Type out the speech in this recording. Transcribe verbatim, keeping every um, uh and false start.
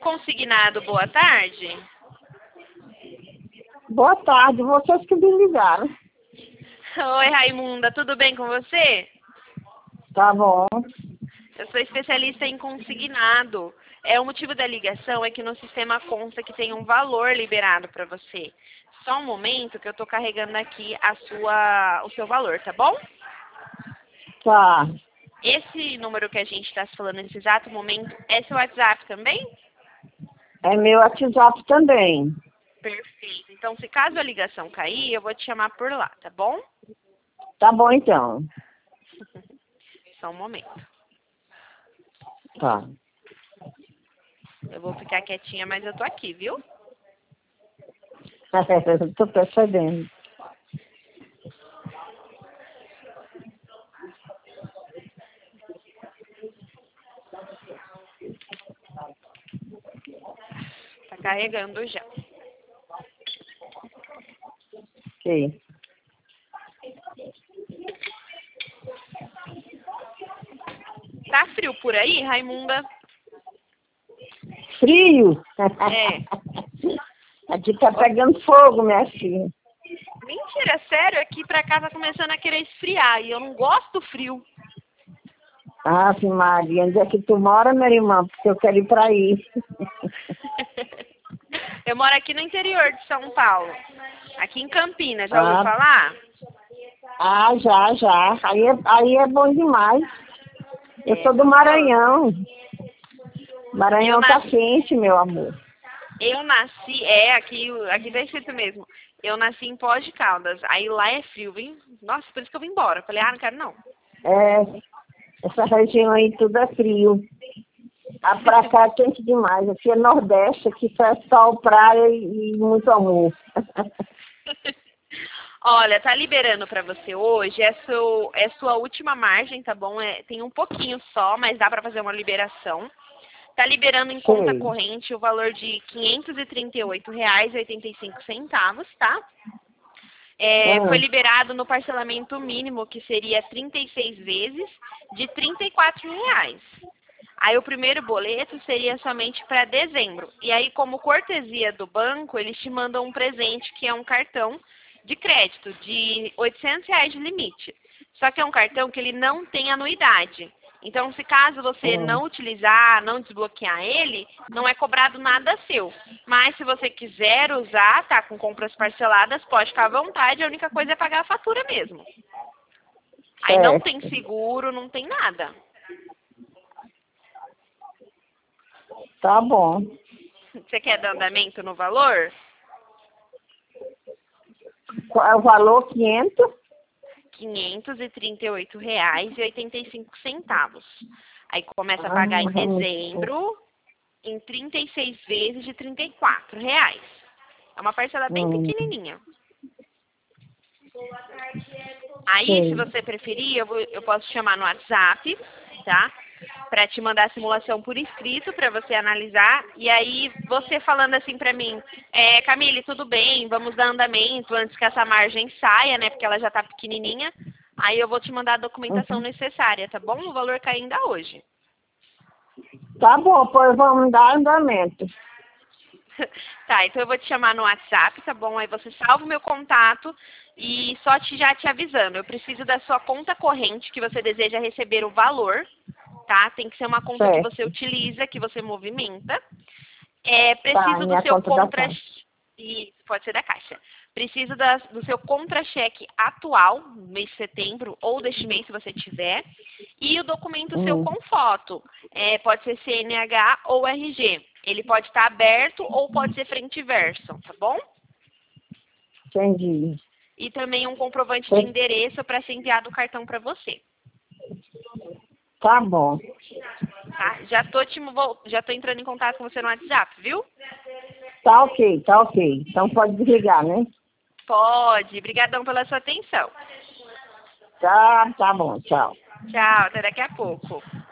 Consignado, boa tarde. Boa tarde, vocês que me ligaram. Oi, Raimunda, tudo bem com você? Tá bom. Eu sou especialista em consignado. É, o motivo da ligação é que no sistema consta que tem um valor liberado para você. Só um momento que eu estou carregando aqui a sua, o seu valor, tá bom? Tá. Esse número que a gente está se falando nesse exato momento é seu WhatsApp também? É meu WhatsApp também. Perfeito. Então, se caso a ligação cair, eu vou te chamar por lá, tá bom? Tá bom, então. Só um momento. Tá. Eu vou ficar quietinha, mas eu tô aqui, viu? Tô percebendo. Tá carregando já. Ok. Tá frio por aí, Raimunda? Frio? É. Aqui tá pegando fogo, minha filha. Mentira, sério, aqui pra cá tá começando a querer esfriar e eu não gosto do frio. Ave Maria, onde é que tu mora, minha irmã? Porque eu quero ir pra aí. Eu moro aqui no interior de São Paulo, aqui em Campinas, já ouviu Ah, falar? ah, já, já. Aí é, aí é bom demais. Eu É, sou do gostoso. Maranhão. Maranhão Eu tá nasci, quente, meu amor. eu nasci, é, aqui, aqui tá escrito mesmo. Eu nasci em Pós de Caldas, aí lá é frio, vim. Nossa, por isso que eu vim embora. Falei, ah, não quero não. É, essa região aí tudo é frio. Ah, pra cá é quente demais. Aqui é Nordeste, aqui faz sol, praia e, e muito amor. Olha, tá liberando pra você hoje, é, seu, é sua última margem, tá bom? É, tem um pouquinho só, mas dá pra fazer uma liberação. Tá liberando em conta Sei. corrente o valor de quinhentos e trinta e oito reais e oitenta e cinco centavos, tá? É, foi Ah, liberado no parcelamento mínimo, que seria trinta e seis vezes, de trinta e quatro reais. Aí o primeiro boleto seria somente para dezembro. E aí, como cortesia do banco, eles te mandam um presente, que é um cartão de crédito de oitocentos reais de limite. Só que é um cartão que ele não tem anuidade. Então, se caso você hum, não utilizar, não desbloquear ele, não é cobrado nada seu. Mas se você quiser usar, tá, com compras parceladas, pode ficar à vontade, a única coisa é pagar a fatura mesmo. Aí não tem certo. seguro, não tem nada. Tá bom. Você quer dar andamento no valor? Qual é o valor? quinhentos? quinhentos e trinta e oito reais e oitenta e cinco centavos. Aí começa a Ah, pagar em é muito pouco. dezembro em trinta e seis vezes de trinta e quatro reais. É uma parcela bem Hum, pequenininha. Aí, se sei. você preferir, eu, vou, eu posso te chamar no WhatsApp, tá? Para te mandar a simulação por escrito para você analisar. E aí, você falando assim para mim, é, Camille, tudo bem, vamos dar andamento antes que essa margem saia, né? Porque ela já tá pequenininha. Aí eu vou te mandar a documentação Uhum. necessária, tá bom? O valor cai ainda hoje. Tá bom, pois vamos dar andamento. Tá, então eu vou te chamar no WhatsApp, tá bom? Aí você salva o meu contato e só te, já te avisando, eu preciso da sua conta corrente que você deseja receber o valor, tá? Tem que ser uma conta que você Certo. utiliza, que você movimenta. É, Tá, preciso do minha seu conta da contra... casa. Isso, pode ser da Caixa. Preciso da- do seu contra-cheque atual, mês de setembro, ou deste mês, se você tiver. E o documento seu Hum, com foto. É, pode ser C N H ou R G. Ele pode estar aberto ou pode ser frente e verso, tá bom? entendi. E também um comprovante de Pois endereço para ser enviado o cartão para você. tá bom. Tá? Já tô, te, vou- já tô entrando em contato com você no WhatsApp, viu? Tá ok, tá ok. Então pode desligar, né? Pode. Obrigadão pela sua atenção. Tá, tá bom, tchau. Tchau, até daqui a pouco.